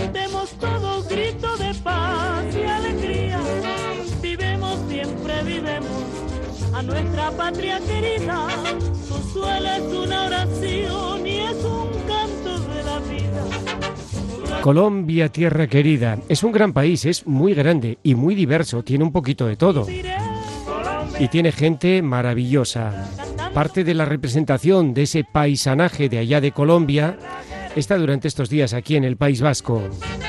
demos todo grito de paz y alegría. Vivemos, siempre vivemos a nuestra patria querida. Su suelo es una oración y es un canto de la vida. Colombia, tierra querida, es un gran país, es muy grande y muy diverso, tiene un poquito de todo. Y tiene gente maravillosa. Parte de la representación de ese paisanaje de allá de Colombia está durante estos días aquí en el País Vasco.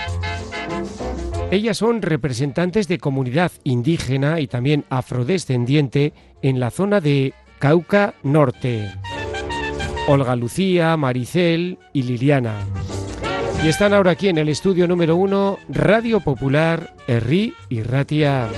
Ellas son representantes de comunidad indígena y también afrodescendiente en la zona de Cauca Norte. Olga Lucía, Maricel y Liliana. Y están ahora aquí en el estudio número 1, Radio Popular, Herri y Ratia.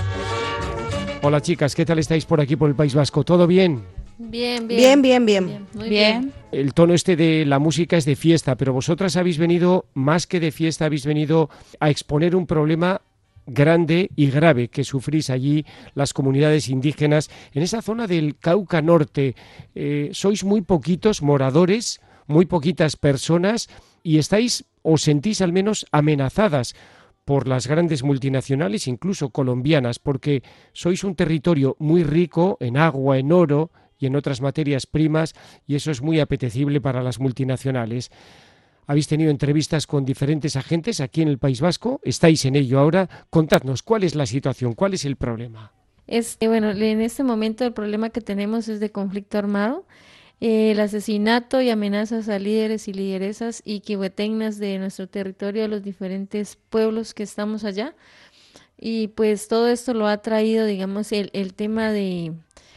Hola chicas, ¿qué tal estáis por aquí por el País Vasco? ¿Todo bien? Bien. Muy bien. El tono este de la música es de fiesta, pero vosotras habéis venido, más que de fiesta, habéis venido a exponer un problema grande y grave que sufrís allí las comunidades indígenas en esa zona del Cauca Norte. Sois muy poquitos moradores, muy poquitas personas y os sentís al menos amenazadas por las grandes multinacionales, incluso colombianas, porque sois un territorio muy rico en agua, en oro y en otras materias primas, y eso es muy apetecible para las multinacionales. Habéis tenido entrevistas con diferentes agentes aquí en el País Vasco, estáis en ello ahora. Contadnos, ¿cuál es la situación? ¿Cuál es el problema? Bueno, en este momento el problema que tenemos es de conflicto armado. El asesinato y amenazas a líderes y lideresas y quihuetengas de nuestro territorio, de los diferentes pueblos que estamos allá. Y pues todo esto lo ha traído, digamos, el tema de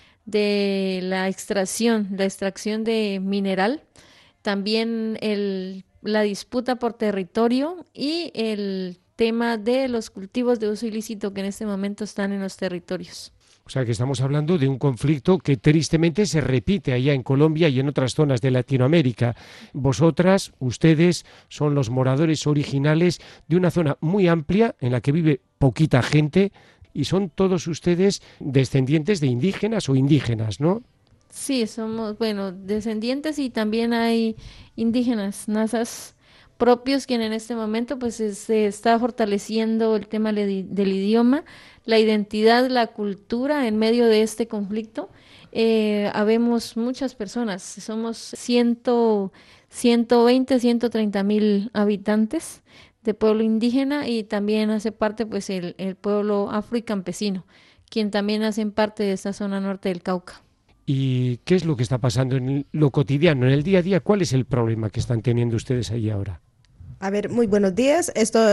la extracción de mineral, también la disputa por territorio y el tema de los cultivos de uso ilícito que en este momento están en los territorios. O sea que estamos hablando de un conflicto que tristemente se repite allá en Colombia y en otras zonas de Latinoamérica. Vosotras, ustedes, son los moradores originales de una zona muy amplia en la que vive poquita gente y son todos ustedes descendientes de indígenas o indígenas, ¿no? Sí, somos, descendientes y también hay indígenas, nazas propios, quien en este momento pues se está fortaleciendo el tema del idioma, la identidad, la cultura en medio de este conflicto. Habemos muchas personas, somos 130,000 habitantes de pueblo indígena y también hace parte pues el pueblo afro y campesino, quien también hacen parte de esta zona norte del Cauca. ¿Y qué es lo que está pasando en lo cotidiano, en el día a día? ¿Cuál es el problema que están teniendo ustedes ahí ahora? A ver, muy buenos días.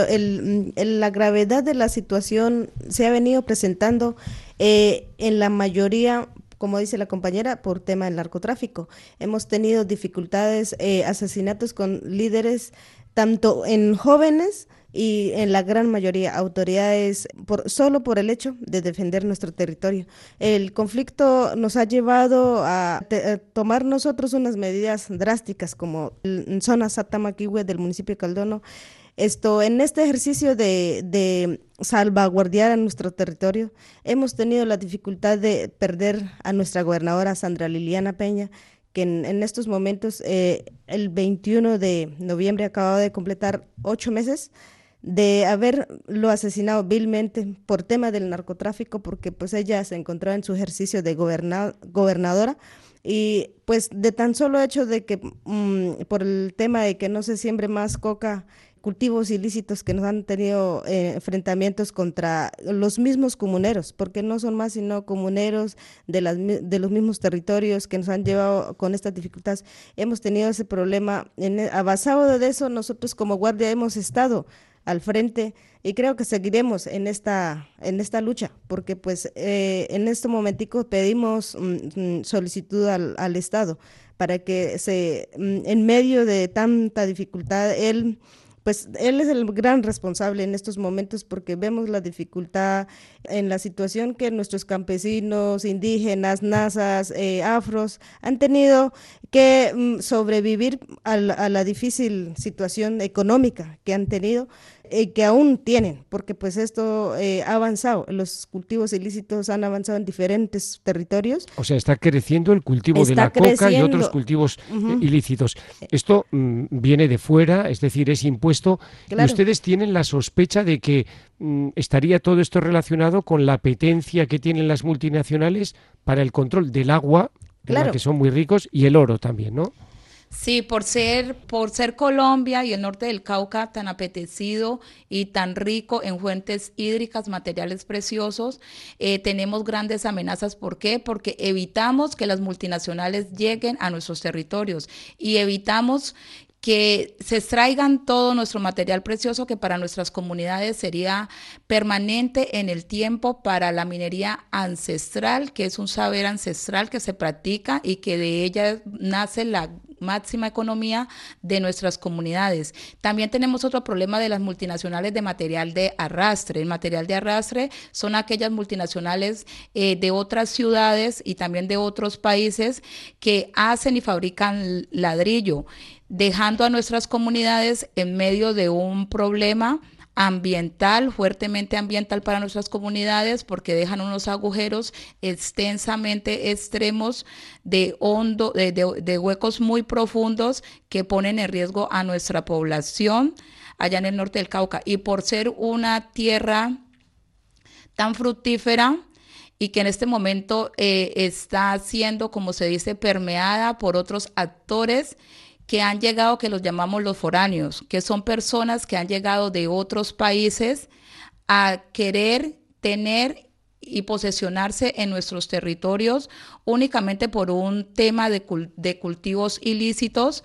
La gravedad de la situación se ha venido presentando en la mayoría, como dice la compañera, por tema del narcotráfico. Hemos tenido dificultades, asesinatos con líderes, tanto en jóvenes y en la gran mayoría autoridades, solo por el hecho de defender nuestro territorio. El conflicto nos ha llevado a tomar nosotros unas medidas drásticas, como en zona Satamaquihue del municipio de Caldono. En este ejercicio de salvaguardar a nuestro territorio, hemos tenido la dificultad de perder a nuestra gobernadora Sandra Liliana Peña, que en estos momentos, el 21 de noviembre, acaba de completar 8 meses de haberlo asesinado vilmente por tema del narcotráfico, porque pues ella se encontraba en su ejercicio de gobernadora y pues de tan solo hecho de que por el tema de que no se siembre más coca, cultivos ilícitos que nos han tenido enfrentamientos contra los mismos comuneros, porque no son más sino comuneros de los mismos territorios que nos han llevado con estas dificultades. Hemos tenido ese problema. Basado de eso, nosotros como guardia hemos estado al frente y creo que seguiremos en esta lucha, porque pues en este momentico pedimos solicitud al Estado para que en medio de tanta dificultad, él es el gran responsable en estos momentos, porque vemos la dificultad en la situación que nuestros campesinos, indígenas, nazas, afros han tenido que sobrevivir a la difícil situación económica que han tenido. que aún tienen, porque pues esto ha avanzado, los cultivos ilícitos han avanzado en diferentes territorios. O sea, está creciendo el cultivo de Está la coca y creciendo. otros cultivos ilícitos. Esto viene de fuera, es decir, es impuesto, Claro. y ustedes tienen la sospecha de que estaría todo esto relacionado con la apetencia que tienen las multinacionales para el control del agua, en la Claro. que son muy ricos, y el oro también, ¿no? Sí, por ser Colombia y el norte del Cauca tan apetecido y tan rico en fuentes hídricas, materiales preciosos, tenemos grandes amenazas. ¿Por qué? Porque evitamos que las multinacionales lleguen a nuestros territorios y evitamos que se extraigan todo nuestro material precioso que para nuestras comunidades sería permanente en el tiempo para la minería ancestral, que es un saber ancestral que se practica y que de ella nace la máxima economía de nuestras comunidades. También tenemos otro problema de las multinacionales de material de arrastre. El material de arrastre son aquellas multinacionales de otras ciudades y también de otros países que hacen y fabrican ladrillo, dejando a nuestras comunidades en medio de un problema ambiental, fuertemente ambiental para nuestras comunidades, porque dejan unos agujeros extensamente extremos de huecos muy profundos que ponen en riesgo a nuestra población allá en el norte del Cauca. Y por ser una tierra tan fructífera y que en este momento está siendo, como se dice, permeada por otros actores que han llegado, que los llamamos los foráneos, que son personas que han llegado de otros países a querer tener y posesionarse en nuestros territorios únicamente por un tema de cultivos ilícitos.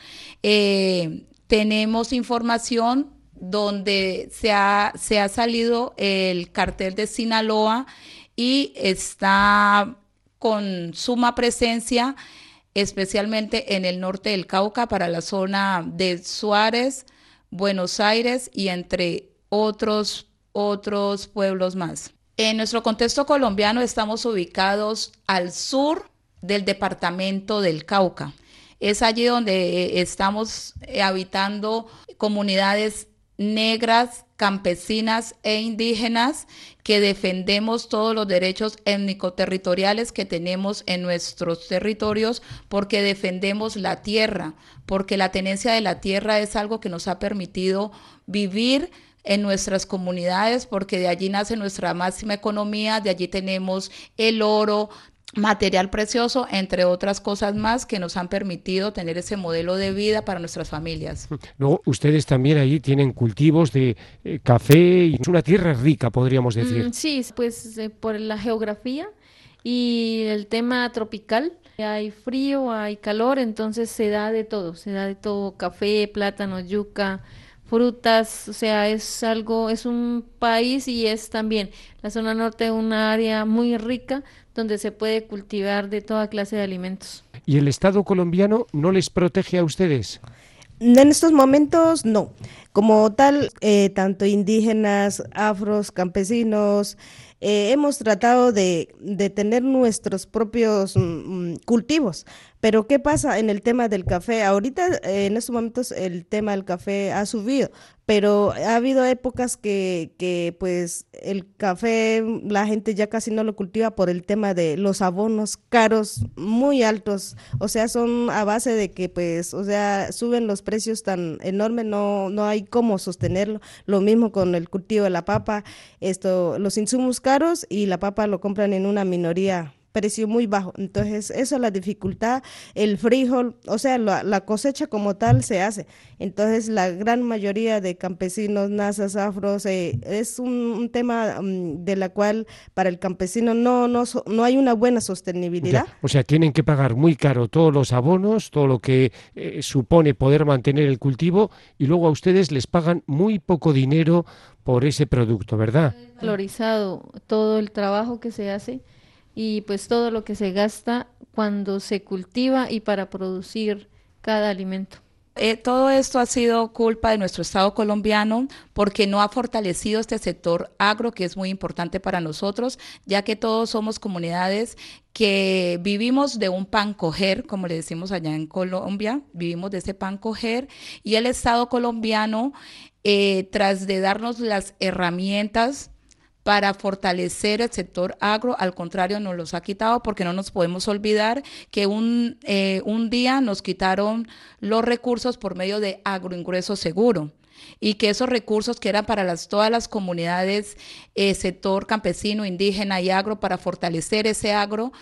Tenemos información donde se ha salido el cartel de Sinaloa y está con suma presencia, especialmente en el norte del Cauca, para la zona de Suárez, Buenos Aires y entre otros pueblos más. En nuestro contexto colombiano estamos ubicados al sur del departamento del Cauca. Es allí donde estamos habitando comunidades negras, campesinas e indígenas que defendemos todos los derechos étnico-territoriales que tenemos en nuestros territorios, porque defendemos la tierra, porque la tenencia de la tierra es algo que nos ha permitido vivir en nuestras comunidades, porque de allí nace nuestra máxima economía, de allí tenemos el oro, material precioso, entre otras cosas más que nos han permitido tener ese modelo de vida para nuestras familias. Luego, ustedes también ahí tienen cultivos de café, y es una tierra rica, podríamos decir. Sí, pues por la geografía y el tema tropical, hay frío, hay calor, entonces se da de todo, café, plátano, yuca, frutas, o sea, es un país y es también la zona norte una área muy rica donde se puede cultivar de toda clase de alimentos. ¿Y el Estado colombiano no les protege a ustedes? En estos momentos no. Como tal, tanto indígenas, afros, campesinos, hemos tratado de tener nuestros propios cultivos. Pero ¿qué pasa en el tema del café? Ahorita, en estos momentos, el tema del café ha subido, pero ha habido épocas que pues el café la gente ya casi no lo cultiva por el tema de los abonos caros, muy altos, o sea, son a base de que pues, o sea, suben los precios tan enormes, no hay cómo sostenerlo. Lo mismo con el cultivo de la papa, los insumos caros y la papa lo compran en una minoría, precio muy bajo. Entonces, eso es la dificultad, el frijol, o sea, la cosecha como tal se hace. Entonces, la gran mayoría de campesinos, nazas, afros, es un tema de la cual para el campesino no hay una buena sostenibilidad. Ya, o sea, tienen que pagar muy caro todos los abonos, todo lo que supone poder mantener el cultivo, y luego a ustedes les pagan muy poco dinero por ese producto, ¿verdad? Valorizado todo el trabajo que se hace y pues todo lo que se gasta cuando se cultiva y para producir cada alimento. Todo esto ha sido culpa de nuestro Estado colombiano porque no ha fortalecido este sector agro, que es muy importante para nosotros, ya que todos somos comunidades que vivimos de un pan coger, como le decimos allá en Colombia, vivimos de ese pan coger, y el Estado colombiano, tras de darnos las herramientas para fortalecer el sector agro, al contrario, nos los ha quitado, porque no nos podemos olvidar que un día nos quitaron los recursos por medio de agroingreso seguro, y que esos recursos que eran para todas las comunidades, sector campesino, indígena y agro, para fortalecer ese agro,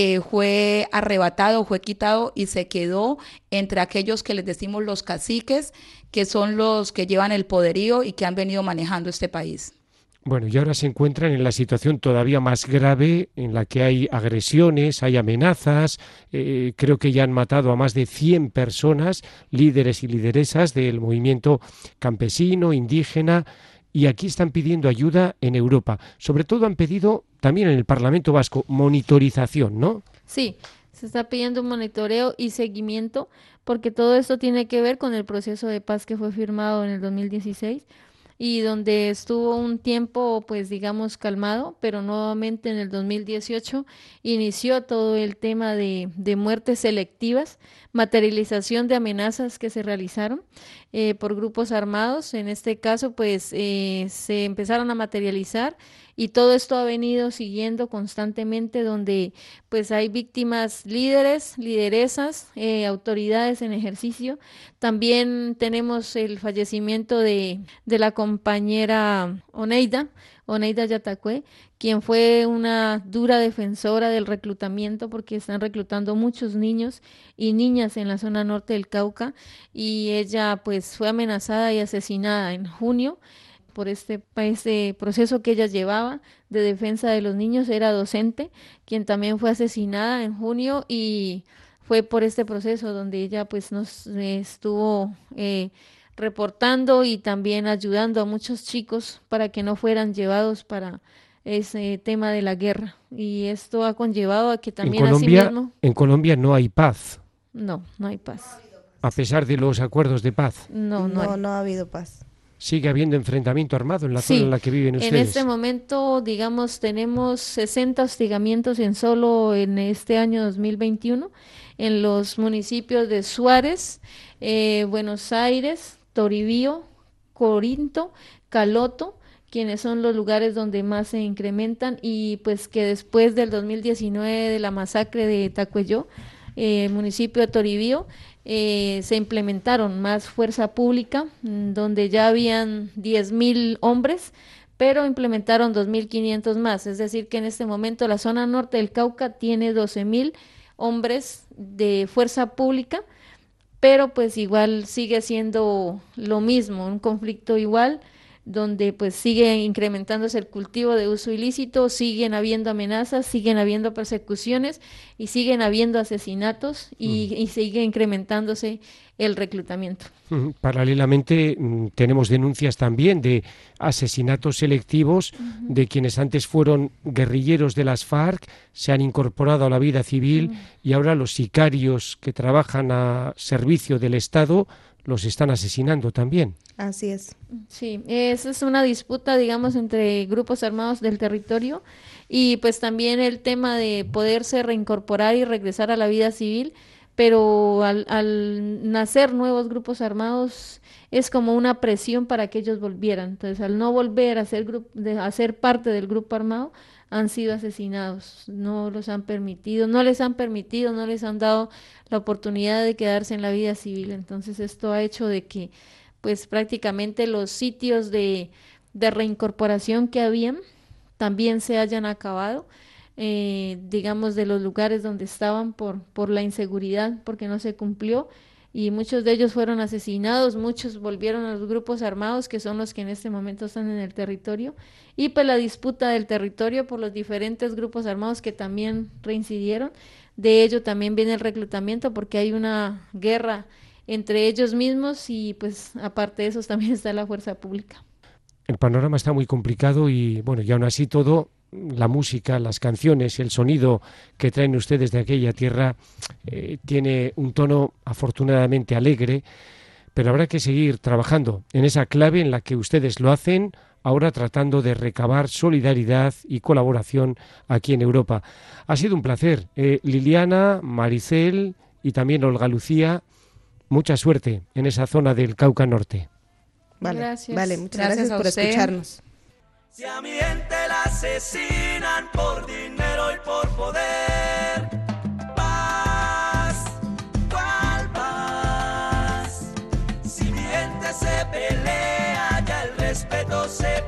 fue arrebatado, fue quitado y se quedó entre aquellos que les decimos los caciques, que son los que llevan el poderío y que han venido manejando este país. Bueno, y ahora se encuentran en la situación todavía más grave, en la que hay agresiones, hay amenazas, creo que ya han matado a más de 100 personas, líderes y lideresas del movimiento campesino, indígena, y aquí están pidiendo ayuda en Europa. Sobre todo han pedido también en el Parlamento Vasco monitorización, ¿no? Sí, se está pidiendo un monitoreo y seguimiento, porque todo esto tiene que ver con el proceso de paz que fue firmado en el 2016, y donde estuvo un tiempo, pues digamos, calmado, pero nuevamente en el 2018 inició todo el tema de muertes selectivas, materialización de amenazas que se realizaron por grupos armados. En este caso, pues se empezaron a materializar, y todo esto ha venido siguiendo constantemente, donde pues hay víctimas líderes, lideresas, autoridades en ejercicio. También tenemos el fallecimiento de la compañera Oneida Yatacué, quien fue una dura defensora del reclutamiento, porque están reclutando muchos niños y niñas en la zona norte del Cauca, y ella pues fue amenazada y asesinada en junio por este proceso que ella llevaba de defensa de los niños. Era docente, quien también fue asesinada en junio, y fue por este proceso donde ella pues nos estuvo reportando y también ayudando a muchos chicos para que no fueran llevados para ese tema de la guerra, y esto ha conllevado a que también en Colombia no hay paz. No hay paz. A pesar de los acuerdos de paz. No ha habido paz. ¿Sigue habiendo enfrentamiento armado en la zona en la que viven ustedes? En este momento, digamos, tenemos 60 hostigamientos en este año 2021 en los municipios de Suárez, Buenos Aires, Toribío, Corinto, Caloto, quienes son los lugares donde más se incrementan, y pues que después del 2019 de la masacre de Tacuelló, municipio de Toribío, se implementaron más fuerza pública, donde ya habían 10.000 hombres, pero implementaron 2.500 más, es decir que en este momento la zona norte del Cauca tiene 12.000 hombres de fuerza pública, pero pues igual sigue siendo lo mismo, un conflicto igual, donde pues sigue incrementándose el cultivo de uso ilícito, siguen habiendo amenazas, siguen habiendo persecuciones y siguen habiendo asesinatos, y sigue incrementándose el reclutamiento. Paralelamente tenemos denuncias también de asesinatos selectivos de quienes antes fueron guerrilleros de las FARC, se han incorporado a la vida civil, y ahora los sicarios que trabajan a servicio del Estado los están asesinando también. Así es. Sí, esa es una disputa, digamos, entre grupos armados del territorio, y pues también el tema de poderse reincorporar y regresar a la vida civil, pero al nacer nuevos grupos armados es como una presión para que ellos volvieran. Entonces, al no volver a ser parte del grupo armado, han sido asesinados, no les han permitido, no les han dado la oportunidad de quedarse en la vida civil. Entonces esto ha hecho de que pues prácticamente los sitios de reincorporación que habían también se hayan acabado, digamos, de los lugares donde estaban por la inseguridad, porque no se cumplió, y muchos de ellos fueron asesinados, muchos volvieron a los grupos armados, que son los que en este momento están en el territorio, y pues la disputa del territorio por los diferentes grupos armados que también reincidieron. De ello también viene el reclutamiento, porque hay una guerra entre ellos mismos, y pues aparte de eso también está la fuerza pública. El panorama está muy complicado, y bueno, y aún así todo, la música, las canciones, el sonido que traen ustedes de aquella tierra tiene un tono afortunadamente alegre. pero habrá que seguir trabajando en esa clave en la que ustedes lo hacen, ahora tratando de recabar solidaridad y colaboración aquí en Europa. Ha sido un placer. Liliana, Maricel y también Olga Lucía, mucha suerte en esa zona del Cauca Norte. Vale, Gracias. vale, muchas gracias por usted. escucharnos. Si a mi gente la asesinan por dinero y por poder, paz, ¿cuál paz? Si mi gente se pelea, ya el respeto se